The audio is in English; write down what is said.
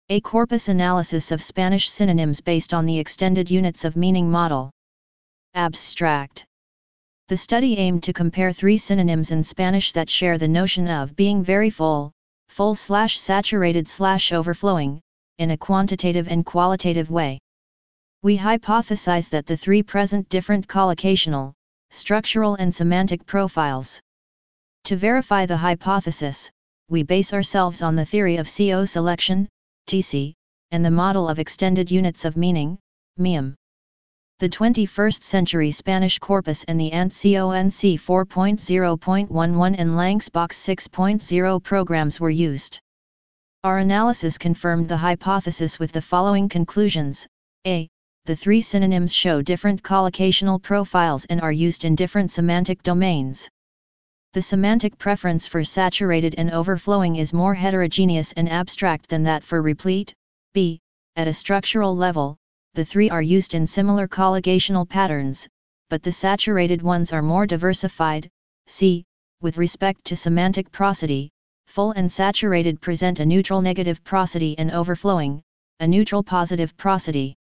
A corpus analysis of Spanish synonyms based on the extended units of meaning model. Abstract. The study aimed to compare 3 synonyms in Spanish that share the notion of being very full, full/saturated/overflowing, in a quantitative and qualitative way. We hypothesize that the 3 present different collocational, structural and semantic profiles. To verify the hypothesis, we base ourselves on the theory of CO selection, TC, and the model of extended units of meaning, MEUM. The 21st century Spanish corpus and the ANT-CONC 4.0.11 and Langsbox 6.0 programs were used. Our analysis confirmed the hypothesis with the following conclusions. A. The 3 synonyms show different collocational profiles and are used in different semantic domains. The semantic preference for saturated and overflowing is more heterogeneous and abstract than that for replete. B. At a structural level, the 3 are used in similar collocational patterns, but the saturated ones are more diversified. C. With respect to semantic prosody, full and saturated present a neutral negative prosody and overflowing, a neutral positive prosody.